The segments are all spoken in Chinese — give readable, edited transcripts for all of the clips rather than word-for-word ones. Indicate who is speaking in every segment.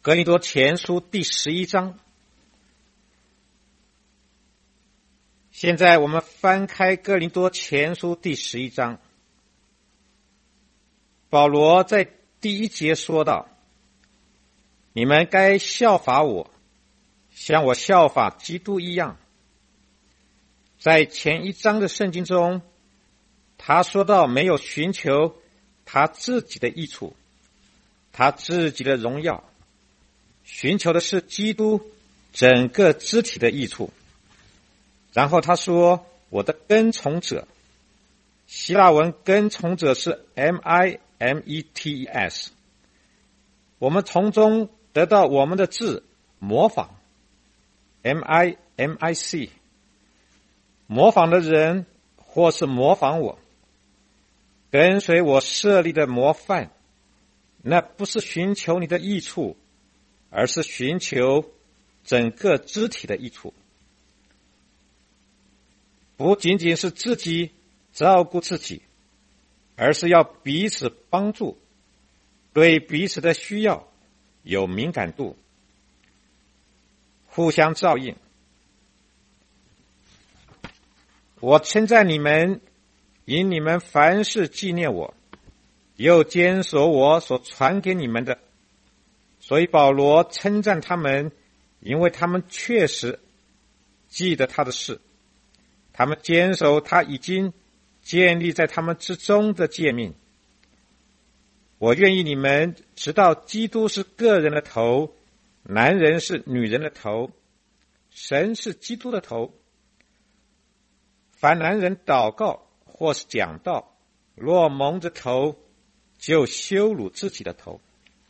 Speaker 1: 哥林多前书第11章。现在我们翻开哥林多前书第11章。保罗在第1节说道：你们该效法我，像我效法基督一样。在前1章的圣经中，他说到没有寻求他自己的益处，他自己的荣耀，寻求的是基督整个肢体的益处。然后他说，我的跟从者，希腊文跟从者是 mimetes， 我们从中得到我们的字模仿 mic， 模仿的人或是模仿我，跟随我设立的模范，那不是寻求你的益处，而是寻求整个肢体的益处。不仅仅是自己照顾自己，而是要彼此帮助，对彼此的需要有敏感度，互相照应。我称赞你们，因你们凡事纪念我，又坚守我所传给你们的。所以保罗称赞他们，因为他们确实记得他的事，他们坚守他已经建立在他们之中的诫命。我愿意你们知道，基督是个人的头，男人是女人的头，神是基督的头。凡男人祷告或是讲道，若蒙着头，就羞辱自己的头。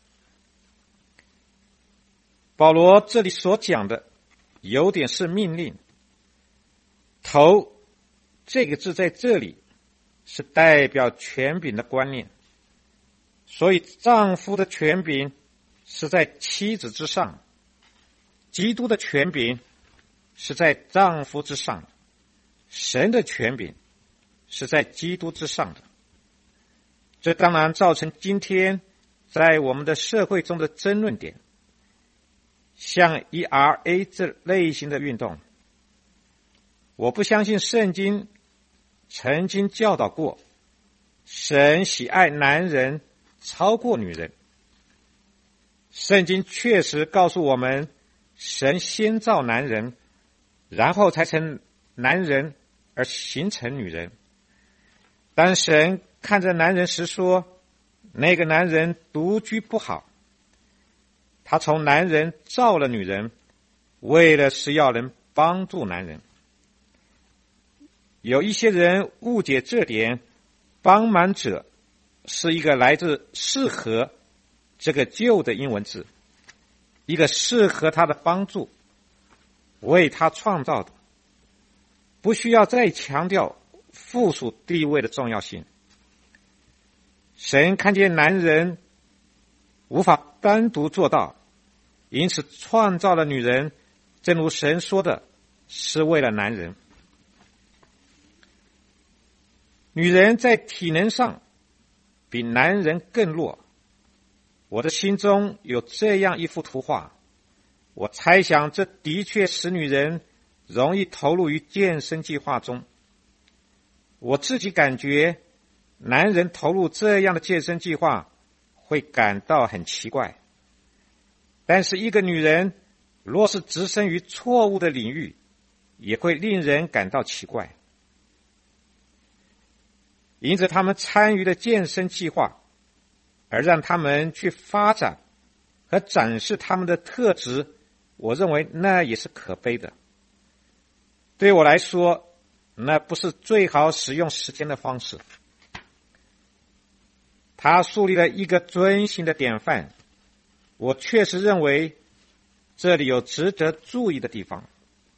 Speaker 1: 保罗这里所讲的有点是命令，头这个字在这里是代表权柄的观念，所以丈夫的权柄是在妻子之上，基督的权柄是在丈夫之上，神的权柄是在基督之上的。这当然造成今天在我们的社会中的争论点，像 ERA 这类型的运动。我不相信圣经曾经教导过神喜爱男人超过女人。圣经确实告诉我们，神先造男人，然后才成男人而形成女人。当神看着男人时说，那个男人独居不好，他从男人造了女人，为了是要人帮助男人。有一些人误解这点，帮忙者是一个来自适合这个旧的英文字，一个适合他的帮助，为他创造的，不需要再强调附属地位的重要性。神看见男人无法单独做到，因此创造了女人，正如神说的，是为了男人。女人在体能上比男人更弱。我的心中有这样一幅图画，我猜想这的确使女人容易投入于健身计划中。我自己感觉男人投入这样的健身计划会感到很奇怪，但是一个女人若是置身于错误的领域，也会令人感到奇怪。因着他们参与了健身计划，而让他们去发展和展示他们的特质，我认为那也是可悲的。对我来说，那不是最好使用时间的方式。他树立了一个遵行的典范，我确实认为这里有值得注意的地方。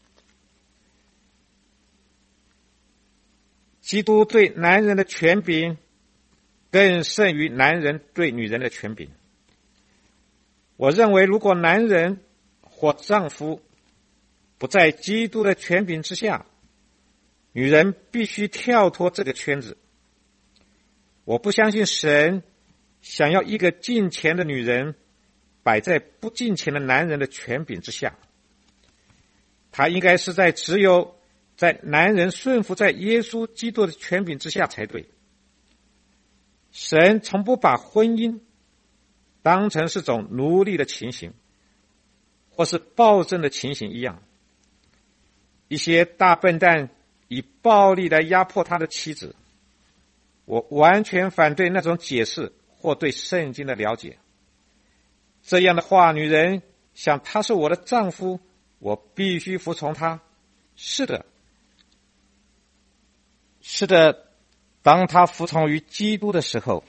Speaker 1: 基督对男人的权柄更胜于男人对女人的权柄。我认为如果男人或丈夫不在基督的权柄之下，女人必须跳脱这个圈子。我不相信神想要一个敬虔的女人， 摆在不敬虔的男人的权柄之下，他应该是只有在男人顺服在耶稣基督的权柄之下才对。神从不把婚姻当成是种奴隶的情形，或是暴政的情形一样。一些大笨蛋以暴力来压迫他的妻子，我完全反对那种解释或对圣经的了解。这样的话，女人想他是我的丈夫，我必须服从他。是的，当他服从于基督的时候。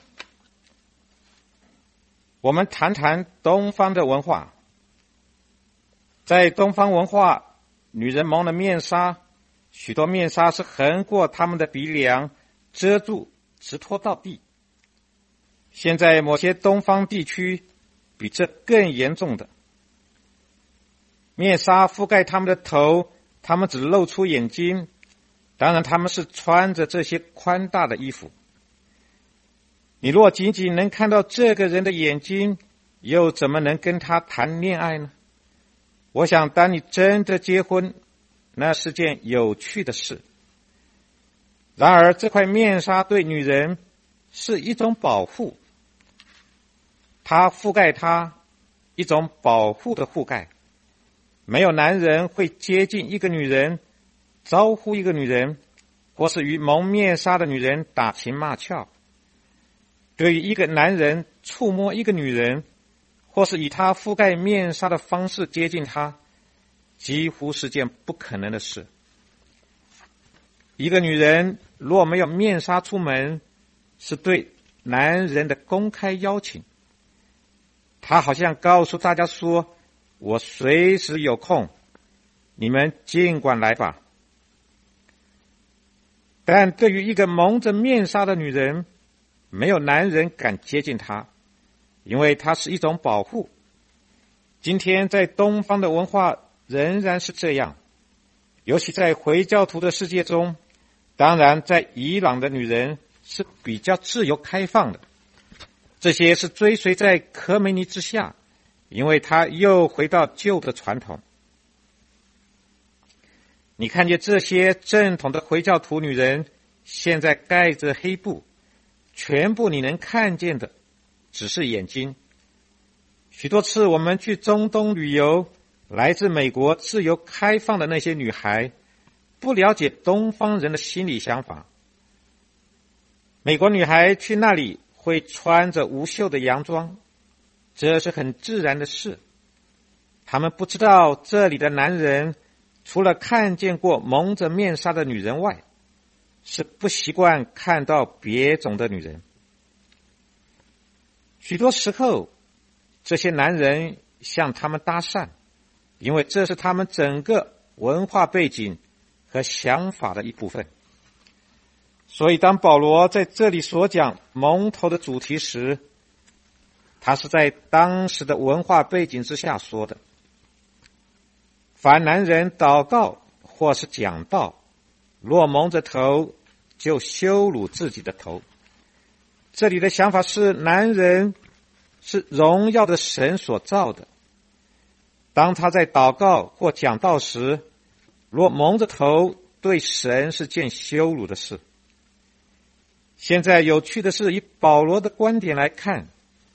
Speaker 1: 我们谈谈东方的文化。在东方文化，女人蒙了面纱，许多面纱是横过她们的鼻梁，遮住直拖到地。现在某些东方地区比这更严重的，面纱覆盖他们的头，他们只露出眼睛，当然他们是穿着这些宽大的衣服。你若仅仅能看到这个人的眼睛，又怎么能跟他谈恋爱呢？我想当你真的结婚，那是件有趣的事。然而这块面纱对女人是一种保护，它覆盖她，一种保护的覆盖。没有男人会接近一个女人，招呼一个女人，或是与蒙面纱的女人打情骂俏。对于一个男人触摸一个女人，或是以她覆盖面纱的方式接近她，几乎是件不可能的事。一个女人若没有面纱出门，是对男人的公开邀请。她好像告诉大家说，我随时有空，你们尽管来吧。但对于一个蒙着面纱的女人，没有男人敢接近她，因为它是一种保护。今天在东方的文化仍然是这样，尤其在回教徒的世界中，当然在伊朗的女人是比较自由开放的。这些是追随在科梅尼之下，因为他又回到旧的传统。你看见这些正统的回教徒女人现在盖着黑布，全部你能看见的只是眼睛。许多次我们去中东旅游，来自美国自由开放的那些女孩不了解东方人的心理想法。美国女孩去那里会穿着无袖的洋装，这是很自然的事。他们不知道这里的男人除了看见过蒙着面纱的女人外，是不习惯看到别种的女人。许多时候，这些男人向他们搭讪，因为这是他们整个文化背景和想法的一部分。所以当保罗在这里所讲蒙头的主题时，他是在当时的文化背景之下说的。凡男人祷告或是讲道，若蒙着头，就羞辱自己的头。这里的想法是，男人是荣耀的神所造的。当他在祷告或讲道时，若蒙着头，对神是件羞辱的事。现在有趣的是，以保罗的观点来看，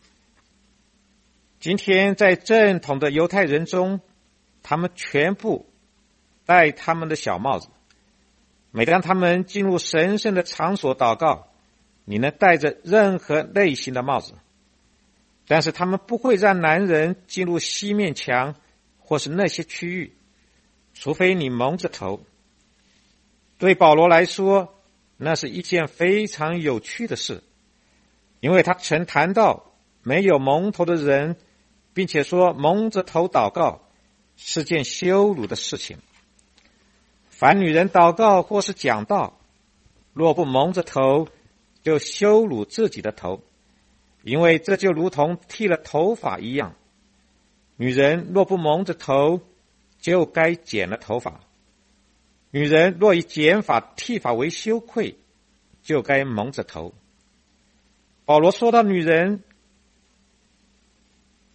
Speaker 1: 今天在正统的犹太人中，他们全部戴他们的小帽子。每当他们进入神圣的场所祷告，你能戴着任何类型的帽子，但是他们不会让男人进入西面墙或是那些区域，除非你蒙着头。对保罗来说，那是一件非常有趣的事，因为他曾谈到没有蒙头的人，并且说蒙着头祷告是件羞辱的事情。凡女人祷告或是讲道，若不蒙着头，就羞辱自己的头，因为这就如同剃了头发一样。女人若不蒙着头，就该剪了头发。女人若以剪发剃发为羞愧，就该蒙着头。保罗说到女人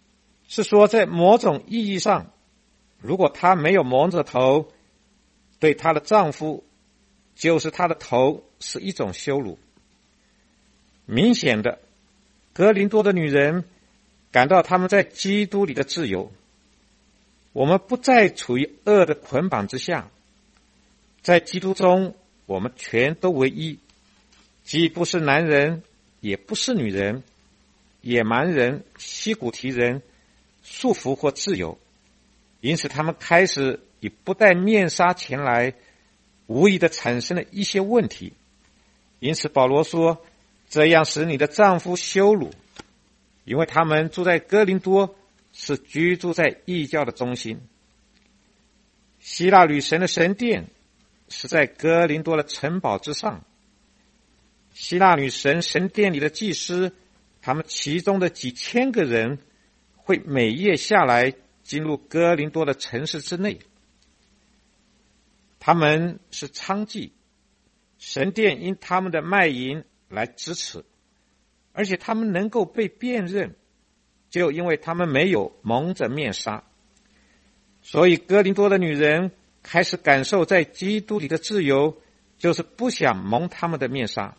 Speaker 1: 是说在某种意义上，如果她没有蒙着头，对她的丈夫，就是她的头，是一种羞辱。明显的，哥林多的女人感到她们在基督里的自由，我们不再处于恶的捆绑之下，在基督中我们全都为一，既不是男人，也不是女人，野蛮人、西古提人、束缚或自由。因此他们开始以不戴面纱前来，无意的产生了一些问题。因此保罗说，这样使你的丈夫羞辱，因为他们住在哥林多，是居住在异教的中心。希腊女神的神殿是在哥林多的城堡之上。希腊女神神殿里的祭司，他们其中的几千个人会每夜下来进入哥林多的城市之内。他们是娼妓，神殿因他们的卖淫来支持，而且他们能够被辨认，就因为他们没有蒙着面纱。所以哥林多的女人开始感受在基督里的自由，就是不想蒙他们的面纱，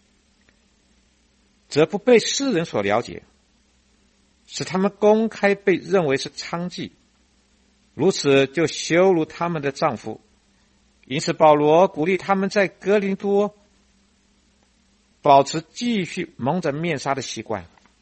Speaker 1: 则不被世人所了解，使他们公开被认为是娼妓，如此就羞辱他们的丈夫。因此保罗鼓励他们在哥林多保持继续蒙着面纱的习惯。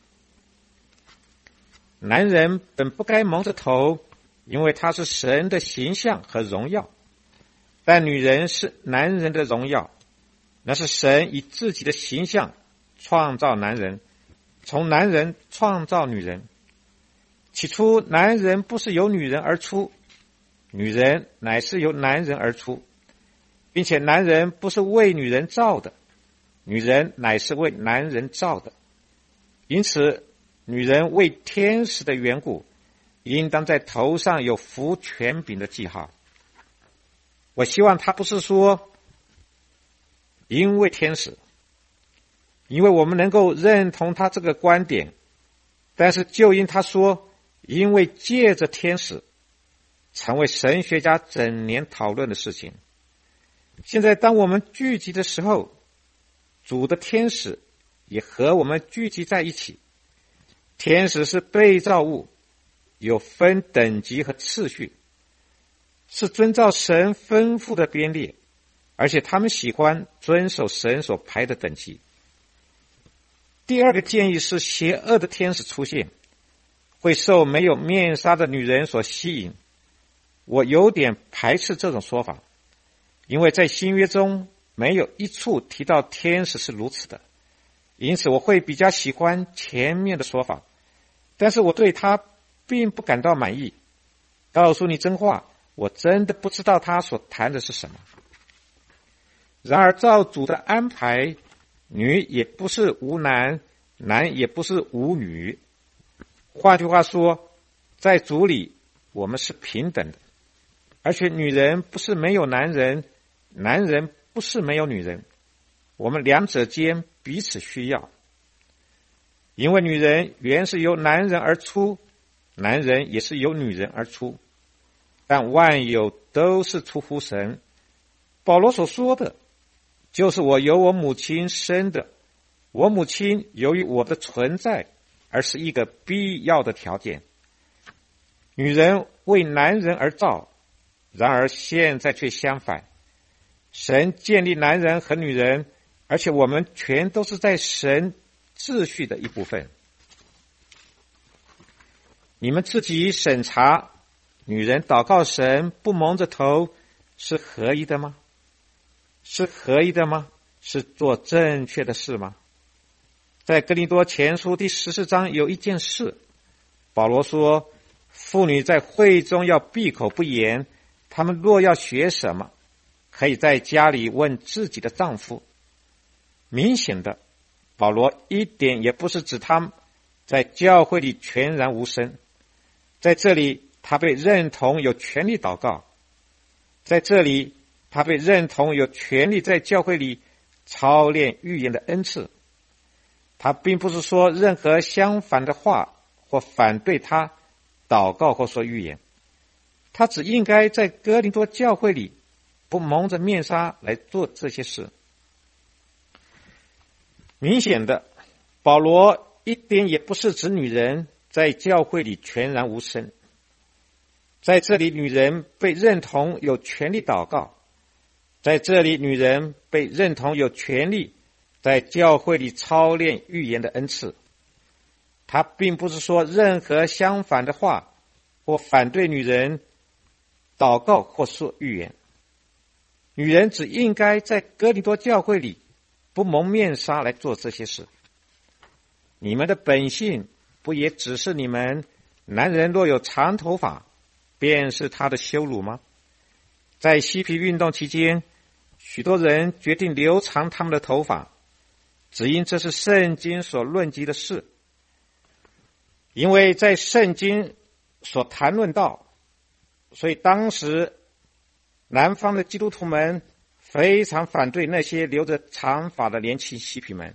Speaker 1: 男人本不该蒙着头，因为他是神的形象和荣耀，但女人是男人的荣耀，那是神以自己的形象创造男人，从男人创造女人。起初男人不是由女人而出，女人乃是由男人而出，并且男人不是为女人造的，女人乃是为男人造的。因此女人为天使的缘故，应当在头上有服权柄的记号。我希望他不是说因为天使，因为我们能够认同他这个观点，但是就因他说因为借着天使，成为神学家整年讨论的事情。现在当我们聚集的时候，主的天使也和我们聚集在一起。天使是被造物，有分等级和次序，是遵照神吩咐的编列，而且他们喜欢遵守神所排的等级。第二个建议是，邪恶的天使出现，会受没有面纱的女人所吸引。我有点排斥这种说法，因为在新约中没有一处提到天使是如此的，因此我会比较喜欢前面的说法，但是我对他并不感到满意。告诉你真话，我真的不知道他所谈的是什么。然而照主的安排，女也不是无男，男也不是无女。换句话说，在主里我们是平等的，而且女人不是没有男人，男人不是没有女人，我们两者间彼此需要。因为女人原是由男人而出，男人也是由女人而出，但万有都是出乎神。保罗所说的就是我由我母亲生的，我母亲由于我的存在而是一个必要的条件。女人为男人而造，然而现在却相反，神建立男人和女人，而且我们全都是在神秩序的一部分。你们自己审查，女人祷告神不蒙着头是合宜的吗？是合宜的吗？是做正确的事吗？在哥林多前书第14章有一件事，保罗说，妇女在会中要闭口不言，她们若要学什么，可以在家里问自己的丈夫。明显的，保罗一点也不是指他们在教会里全然无声。在这里他被认同有权利祷告，在这里他被认同有权利在教会里操练预言的恩赐。他并不是说任何相反的话或反对他祷告或说预言。他只应该在哥林多教会里不蒙着面纱来做这些事。明显的，保罗一点也不是指女人在教会里全然无声。在这里，女人被认同有权利祷告，在这里，女人被认同有权利在教会里操练预言的恩赐。他并不是说任何相反的话，或反对女人祷告或说预言。女人只应该在哥林多教会里不蒙面纱来做这些事。你们的本性不也只是你们男人若有长头发，便是他的羞辱吗？在嬉皮运动期间，许多人决定留长他们的头发，只因这是圣经所论及的事。因为在圣经所谈论到，所以当时南方的基督徒们非常反对那些留着长发的年轻嬉皮们。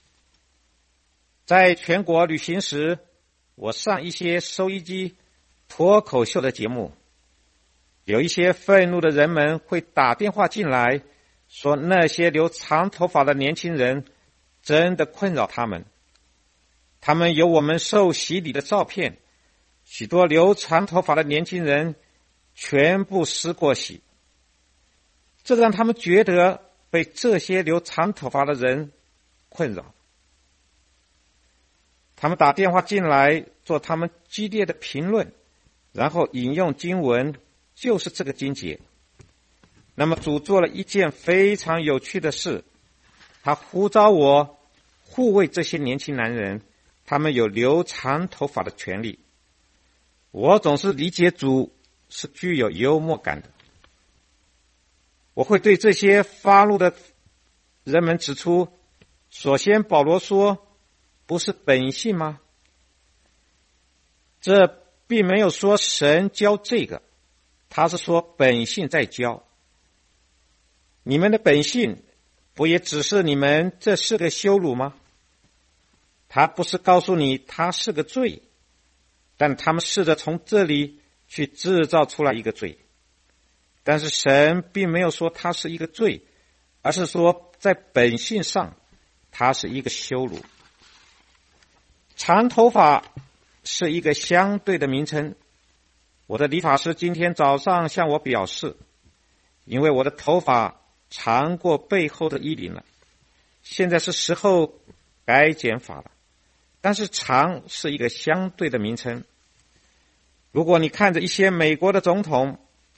Speaker 1: 在全国旅行时，我上一些收音机脱口秀的节目，有一些愤怒的人们会打电话进来，说那些留长头发的年轻人真的困扰他们。他们有我们受洗礼的照片，许多留长头发的年轻人全部施过洗，这让他们觉得被这些留长头发的人困扰。他们打电话进来做他们激烈的评论，然后引用经文，就是这个经节。那么主做了一件非常有趣的事，他呼召我护卫这些年轻男人，他们有留长头发的权利。我总是理解主是具有幽默感的。我会对这些发怒的人们指出，首先保罗说，不是本性吗？这并没有说神教这个，他是说本性在教。你们的本性不也只是你们这是个羞辱吗？他不是告诉你他是个罪，但他们试着从这里去制造出来一个罪。但是神并没有说他是一个罪，而是说在本性上他是一个羞辱。长头发是一个相对的名称。我的理发师今天早上向我表示，因为我的头发长过背后的衣领了，现在是时候该剪发了。但是长是一个相对的名称。如果你看着一些美国的总统，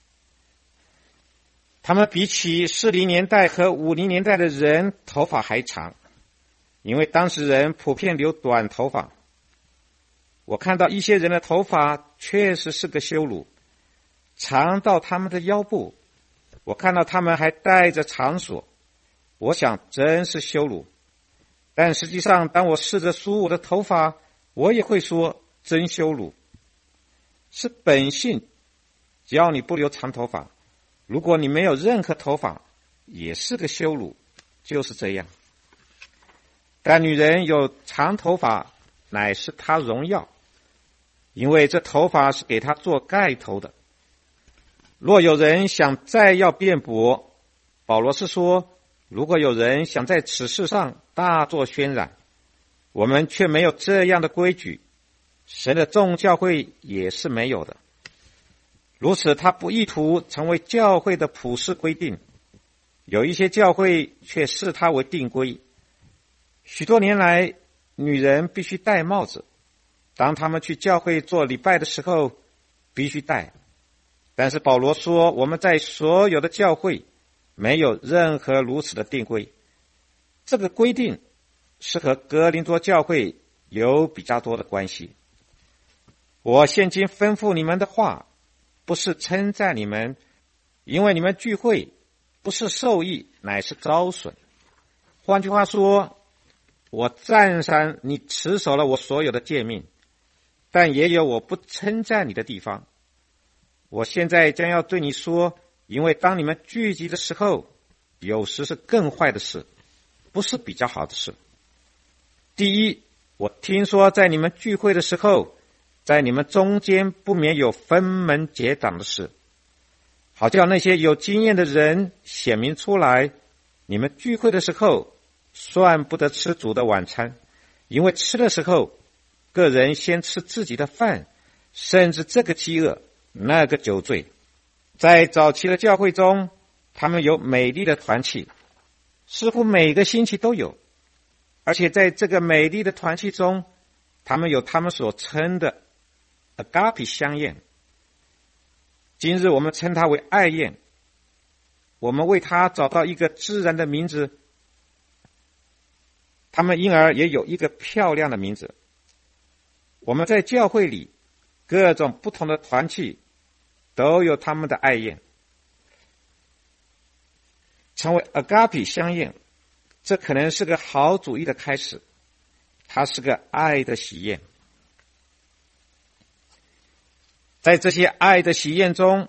Speaker 1: 他们比起40年代和50年代的人头发还长，因为当时人普遍留短头发。我看到一些人的头发确实是个羞辱，长到他们的腰部。我看到他们还戴着长锁，我想真是羞辱。但实际上，当我试着梳我的头发，我也会说真羞辱。是本性只要你不留长头发，如果你没有任何头发，也是个羞辱，就是这样。但女人有长头发乃是她荣耀，因为这头发是给她做盖头的。若有人想再要辩驳，保罗是说，如果有人想在此事上大作渲染，我们却没有这样的规矩，神的众教会也是没有的。如此，他不意图成为教会的普世规定，有一些教会却视它为定规。许多年来，女人必须戴帽子，当他们去教会做礼拜的时候必须戴。但是保罗说，我们在所有的教会没有任何如此的定规。这个规定是和哥林多教会有比较多的关系。我现今吩咐你们的话，不是称赞你们，因为你们聚会不是受益，乃是遭损。换句话说，我赞赏你持守了我所有的诫命，但也有我不称赞你的地方。我现在将要对你说，因为当你们聚集的时候，有时是更坏的事，不是比较好的事。第一，我听说在你们聚会的时候， 在你们中间不免有分门结党的事，好叫那些有经验的人显明出来，你们聚会的时候算不得吃主的晚餐，因为吃的时候个人先吃自己的饭，甚至这个饥饿那个酒醉。在早期的教会中，他们有美丽的团契，似乎每个星期都有，而且在这个美丽的团契中，他们有他们所称的 agape 相宴，今日我们称它为爱宴，我们为它找到一个自然的名字，他们因而也有一个漂亮的名字。我们在教会里各种不同的团契都有他们的爱宴，成为 agape 相宴，这可能是个好主意的开始，它是个爱的喜宴。在这些爱的喜宴中，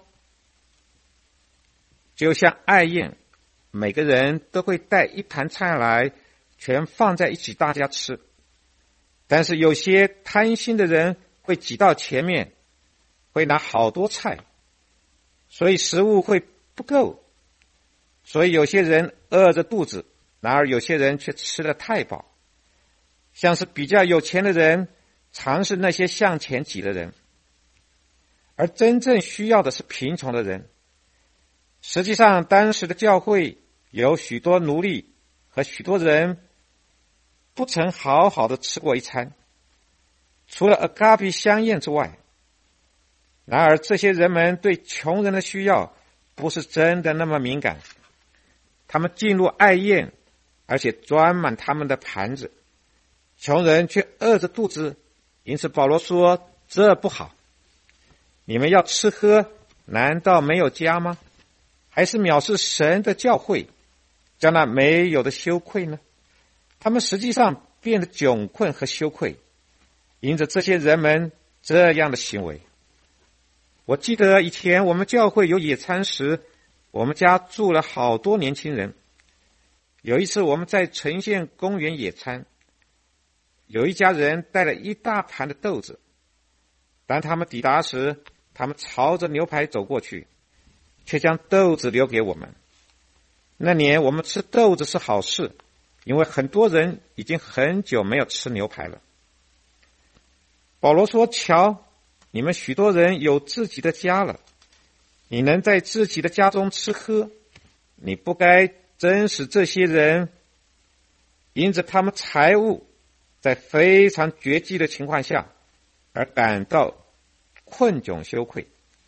Speaker 1: 就像爱宴，每个人都会带一盘菜来，全放在一起大家吃。但是有些贪心的人会挤到前面，会拿好多菜，所以食物会不够。所以有些人饿着肚子，然而有些人却吃得太饱。像是比较有钱的人，常是那些向前挤的人，而真正需要的是贫穷的人。实际上，当时的教会有许多奴隶和许多人不曾好好的吃过一餐，除了 agape 相宴之外。然而这些人们对穷人的需要不是真的那么敏感，他们进入爱宴，而且装满他们的盘子，穷人却饿着肚子，因此保罗说这不好。你们要吃喝，难道没有家吗？还是藐视神的教会，将那没有的羞愧呢？他们实际上变得窘困和羞愧，因着这些人们这样的行为。我记得以前我们教会有野餐时，我们家住了好多年轻人。有一次我们在城县公园野餐，有一家人带了一大盘的豆子。当他们抵达时，他们朝着牛排走过去，却将豆子留给我们。那年我们吃豆子是好事，因为很多人已经很久没有吃牛排了。保罗说，瞧，你们许多人有自己的家了，你能在自己的家中吃喝，你不该真使这些人因着他们财物在非常绝迹的情况下而感到困窘羞愧。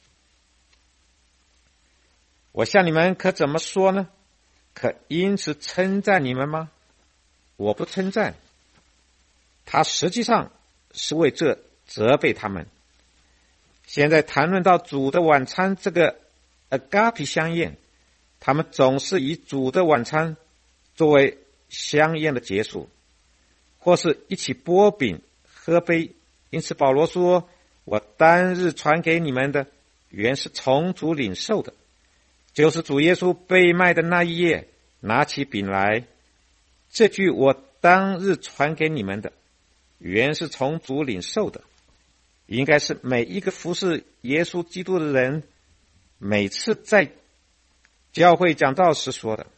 Speaker 1: 我向你们可怎么说呢？可因此称赞你们吗？我不称赞，他实际上是为这责备他们。现在谈论到主的晚餐这个 agape 相宴，他们总是以主的晚餐作为相宴的结束，或是一起擘饼喝杯。因此保罗说，我当日传给你们的原是从主领受的，就是主耶稣被卖的那一夜拿起饼来。这句我当日传给你们的原是从主领受的，应该是每一个服侍耶稣基督的人每次在教会讲道时说的。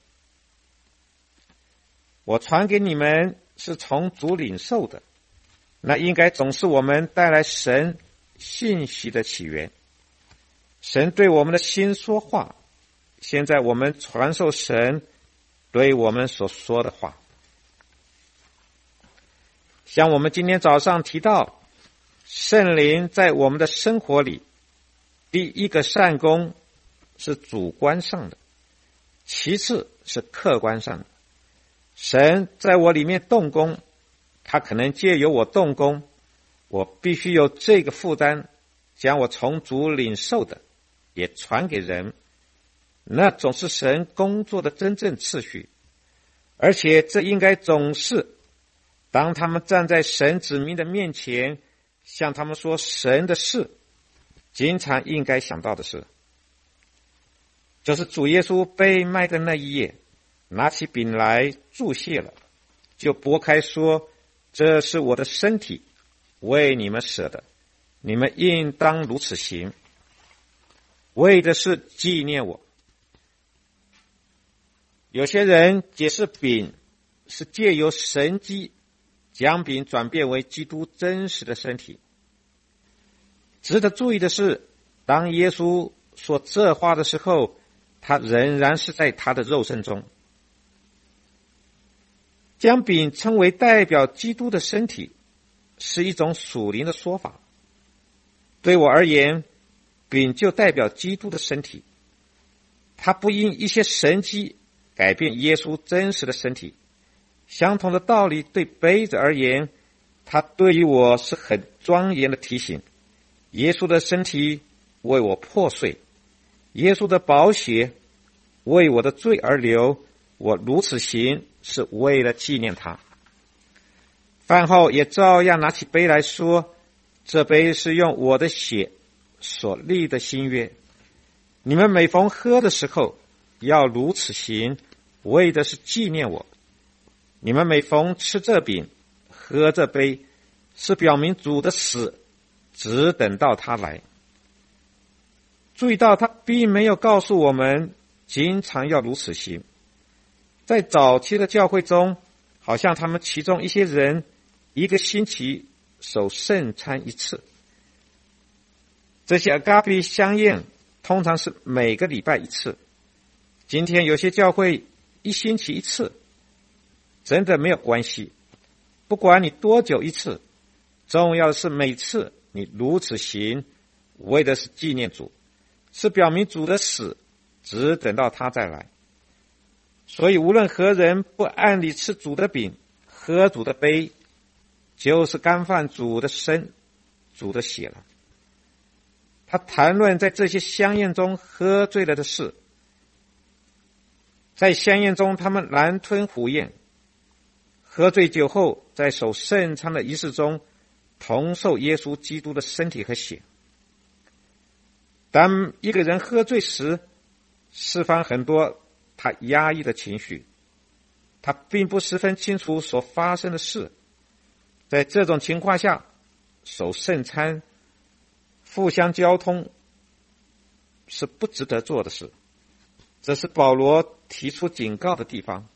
Speaker 1: 我传给你们是从主领受的，那应该总是我们带来神信息的起源。神对我们的心说话，现在我们传授神对我们所说的话。像我们今天早上提到，圣灵在我们的生活里，第一个善功是主观上的，其次是客观上的。神在我里面动工，他可能借由我动工，我必须有这个负担，将我从主领受的也传给人，那总是神工作的真正次序。而且这应该总是当他们站在神子民的面前，向他们说神的事，经常应该想到的事，就是主耶稣被卖的那一夜，拿起饼来祝谢了，就拨开说，这是我的身体，为你们舍的， 你们应当如此行，为的是纪念我。有些人解释饼是借由神迹将饼转变为基督真实的身体。值得注意的是，当耶稣说这话的时候，他仍然是在他的肉身中。将饼称为代表基督的身体，是一种属灵的说法。对我而言，饼就代表基督的身体，它不因一些神迹改变耶稣真实的身体。相同的道理对杯子而言，它对于我是很庄严的提醒。耶稣的身体为我破碎，耶稣的宝血为我的罪而流，我如此行是为了纪念他。饭后也照样拿起杯来说，这杯是用我的血所立的新约，你们每逢喝的时候要如此行，为的是纪念我。你们每逢吃这饼喝这杯，是表明主的死，只等到他来。注意到他并没有告诉我们经常要如此行。在早期的教会中，好像他们其中一些人一个星期守圣餐一次。这些阿嘎比香宴通常是每个礼拜一次。今天有些教会一星期一次，真的没有关系。不管你多久一次，重要的是每次你如此行，为的是纪念主，是表明主的死，只等到他再来。所以无论何人不按理吃主的饼，喝主的杯，就是干犯主的身，主的血了。他谈论在这些香宴中喝醉了的事。在香宴中，他们狼吞虎咽，喝醉酒后，在守圣餐的仪式中同受耶稣基督的身体和血。当一个人喝醉时，释放很多他压抑的情绪，他并不十分清楚所发生的事。在这种情况下，守圣餐、互相交通是不值得做的事。这是保罗提出警告的地方。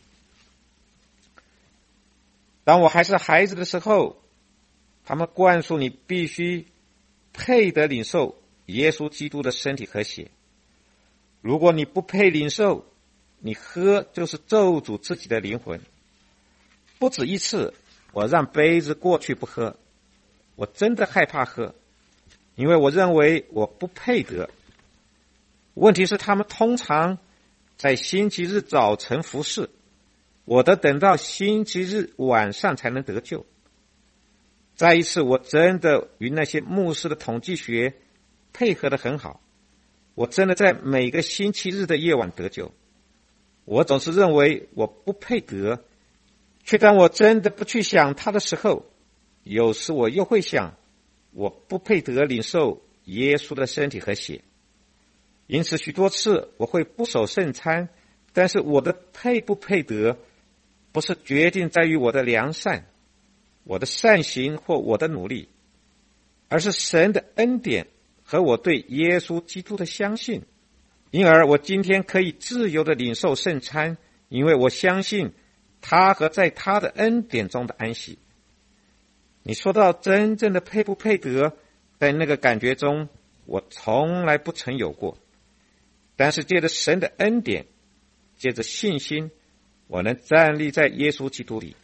Speaker 1: 当我还是孩子的时候，他们灌输你必须配得领受耶稣基督的身体和血。如果你不配领受，你喝就是咒诅自己的灵魂。不止一次，我让杯子过去不喝，我真的害怕喝，因为我认为我不配得。问题是他们通常在星期日早晨服侍，我得等到星期日晚上才能得救。再一次，我真的与那些牧师的统计学配合得很好，我真的在每个星期日的夜晚得救。我总是认为我不配得，却当我真的不去想他的时候，有时我又会想，我不配得领受耶稣的身体和血。因此许多次我会不守圣餐，但是我的配不配得，不是决定在于我的良善、我的善行或我的努力，而是神的恩典和我对耶稣基督的相信。因而我今天可以自由的领受圣餐，因为我相信他和在他的恩典中的安息。你说到真正的配不配得，在那个感觉中我从来不曾有过，但是借着神的恩典，借着信心，我能站立在耶稣基督里。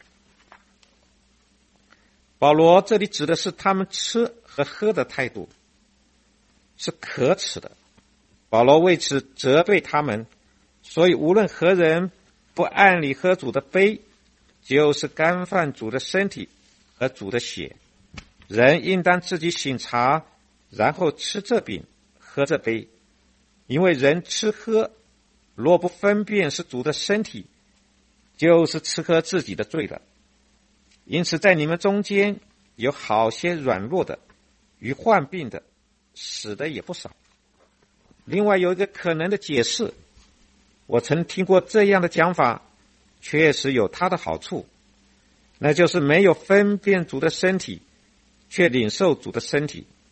Speaker 1: 保罗这里指的是他们吃和喝的态度是可耻的，保罗为此责备他们。所以无论何人不按理喝主的杯，就是干犯主的身体和主的血。人应当自己省察，然后吃这饼喝这杯。因为人吃喝若不分辨是主的身体，就是吃喝自己的罪了。因此在你们中间有好些软弱的与患病的，死的也不少。另外有一个可能的解释，我曾听过这样的讲法，确实有它的好处，那就是没有分辨主的身体，却领受主的身体，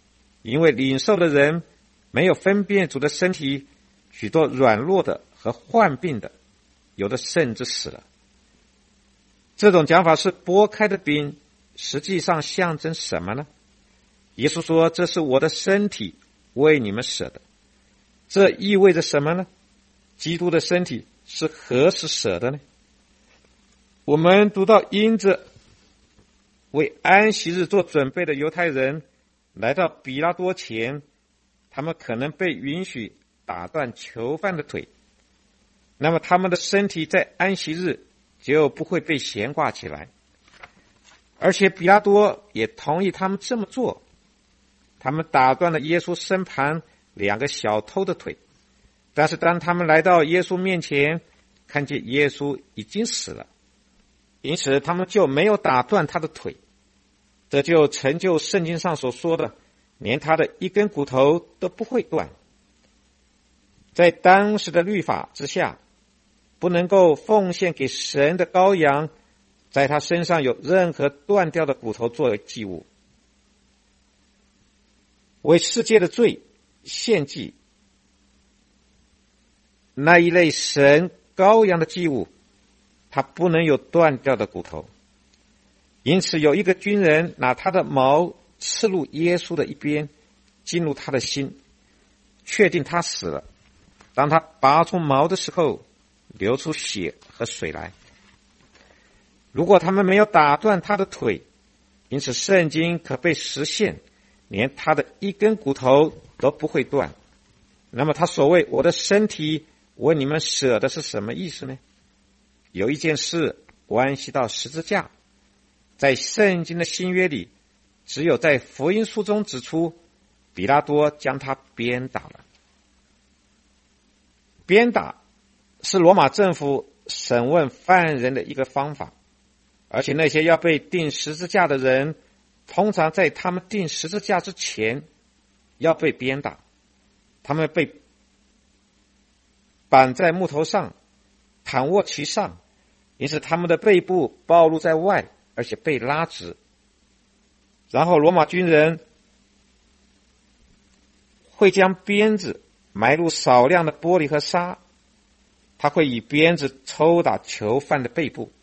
Speaker 1: 因为领受的人没有分辨主的身体，许多软弱的和患病的，有的甚至死了。这种讲法是拨开的饼，实际上象征什么呢？耶稣说，这是我的身体，为你们舍的。这意味着什么呢？基督的身体是何时舍的呢？我们读到，因着为安息日做准备的犹太人来到比拉多前，他们可能被允许打断囚犯的腿，那么他们的身体在安息日就不会被悬挂起来。而且比拉多也同意他们这么做，他们打断了耶稣身旁2个小偷的腿，但是当他们来到耶稣面前，看见耶稣已经死了，因此他们就没有打断他的腿。这就成就圣经上所说的，连他的一根骨头都不会断。在当时的律法之下，不能够奉献给神的羔羊，在他身上有任何断掉的骨头作为祭物。为世界的罪献祭那一类神羔羊的祭物，它不能有断掉的骨头。因此有一个军人拿他的矛刺入耶稣的一边，进入他的心，确定他死了。当他拔出矛的时候，流出血和水来。如果他们没有打断他的腿，因此圣经可被实现，连他的一根骨头都不会断。那么他所谓我的身体为你们舍的是什么意思呢？有一件事关系到十字架，在圣经的新约里，只有在福音书中指出，比拉多将他鞭打了。鞭打是罗马政府审问犯人的一个方法，而且那些要被钉十字架的人，通常在他们钉十字架之前要被鞭打。他们被绑在木头上，躺卧其上，因此他们的背部暴露在外，而且被拉直。然后罗马军人会将鞭子埋入少量的玻璃和沙，他会以鞭子抽打囚犯的背部。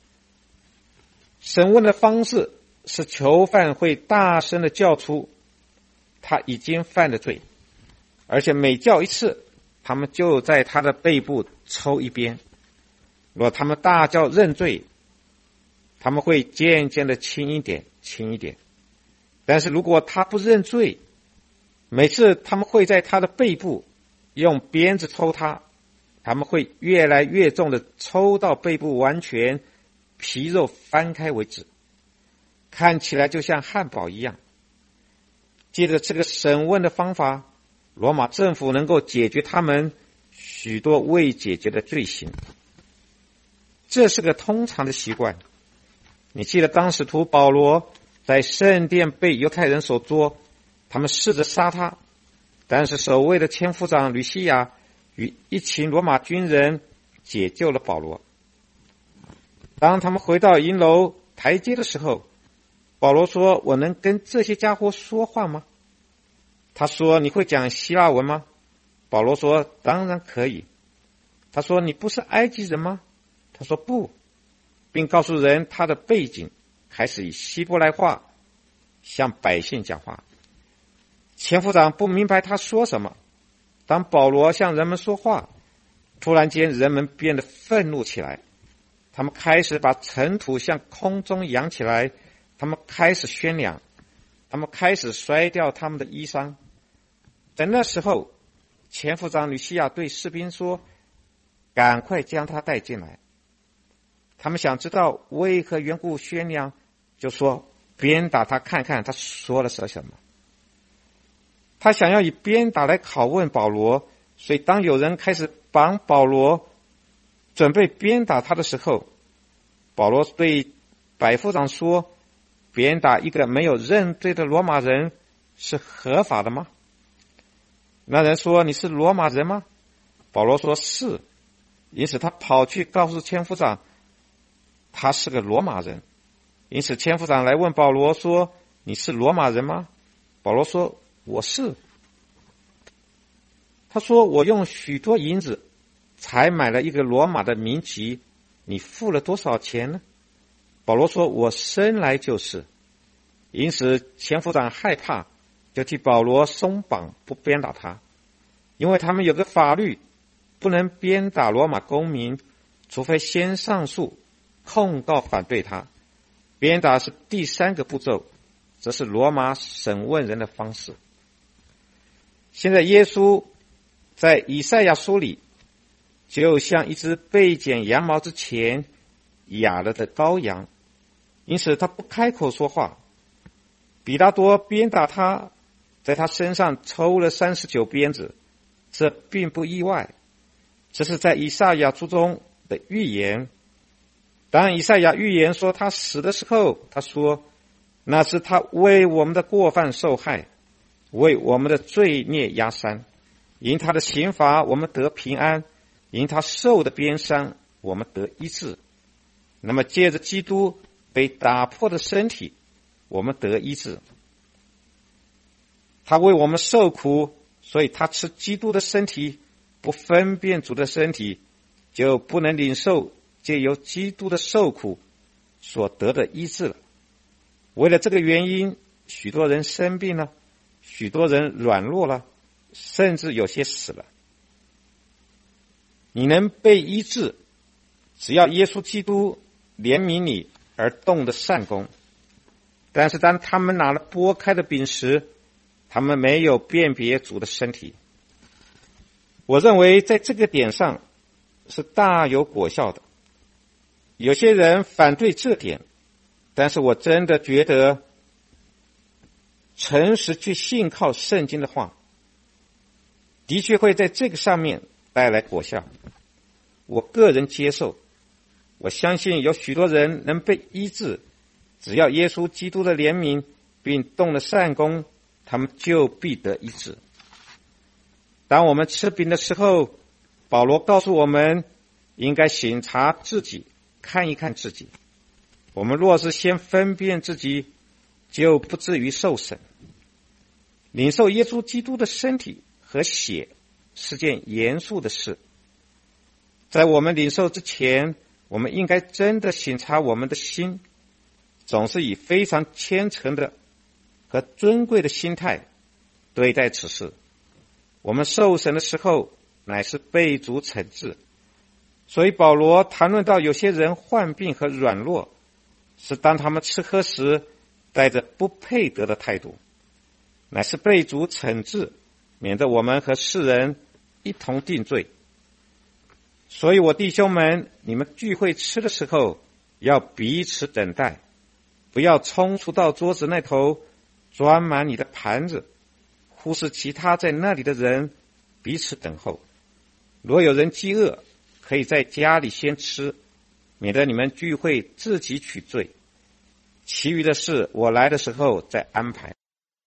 Speaker 1: 审问的方式是囚犯会大声的叫出他已经犯的罪，而且每叫一次，他们就在他的背部抽一鞭。若他们大叫认罪，他们会渐渐的轻一点，轻一点。但是如果他不认罪，每次他们会在他的背部用鞭子抽他，他们会越来越重的抽到背部完全皮肉翻开为止，看起来就像汉堡一样。借着这个审问的方法，罗马政府能够解决他们许多未解决的罪行。这是个通常的习惯。你记得当使徒保罗在圣殿被犹太人所捉，他们试着杀他，但是守卫的千夫长吕西亚与一群罗马军人解救了保罗。当他们回到营楼台阶的时候，保罗说，我能跟这些家伙说话吗？他说，你会讲希腊文吗？保罗说，当然可以。他说，你不是埃及人吗？他说不，并告诉人他的背景，开始以希伯来话向百姓讲话。千夫长不明白他说什么。当保罗向人们说话，突然间人们变得愤怒起来，他们开始把尘土向空中扬起来，他们开始宣扬，他们开始摔掉他们的衣裳。在那时候，前夫长吕西亚对士兵说，赶快将他带进来。他们想知道为何缘故宣扬，就说鞭打他看看他说了什么。他想要以鞭打来拷问保罗，所以当有人开始绑保罗准备鞭打他的时候，保罗对百夫长说，鞭打一个没有认罪的罗马人是合法的吗？那人说，你是罗马人吗？保罗说是。因此他跑去告诉千夫长他是个罗马人。因此千夫长来问保罗说，你是罗马人吗？保罗说我是。他说，我用许多银子才买了一个罗马的民籍，你付了多少钱呢？保罗说，我生来就是。因此千夫长害怕，就替保罗松绑，不鞭打他，因为他们有个法律，不能鞭打罗马公民，除非先上诉控告反对他。鞭打是第三个步骤，这是罗马审问人的方式。现在耶稣在以赛亚书里就像一只被剪羊毛之前哑了的羔羊，因此他不开口说话。比拉多鞭打他，在他身上抽了39鞭子，这并不意外，这是在以赛亚书中的预言。当以赛亚预言说他死的时候，他说那是他为我们的过犯受害，为我们的罪孽压伤，因他的刑罚我们得平安，因他受的鞭伤我们得医治。那么借着基督被打破的身体，我们得医治。他为我们受苦，所以他吃基督的身体，不分辨主的身体，就不能领受借由基督的受苦所得的医治了。为了这个原因，许多人生病了，许多人软弱了，甚至有些死了。你能被医治，只要耶稣基督怜悯你而动的善功。但是当他们拿了剥开的饼时，他们没有辨别主的身体。我认为在这个点上是大有果效的。有些人反对这点，但是我真的觉得诚实去信靠圣经的话，的确会在这个上面带来果效。我个人接受，我相信有许多人能被医治，只要耶稣基督的怜悯并动了善功，他们就必得医治。当我们吃饼的时候，保罗告诉我们应该省察自己，看一看自己。我们若是先分辨自己，就不至于受审。领受耶稣基督的身体和血是件严肃的事。在我们领受之前，我们应该真的省察我们的心，总是以非常虔诚的和尊贵的心态对待此事。我们受审的时候乃是被主惩治，所以保罗谈论到有些人患病和软弱，是当他们吃喝时带着不配得的态度，乃是被主惩治，免得我们和世人一同定罪。所以我弟兄们，你们聚会吃的时候要彼此等待，不要冲出到桌子那头装满你的盘子，忽视其他在那里的人，彼此等候。若有人饥饿，可以在家里先吃，免得你们聚会自己取罪。其余的事我来的时候再安排。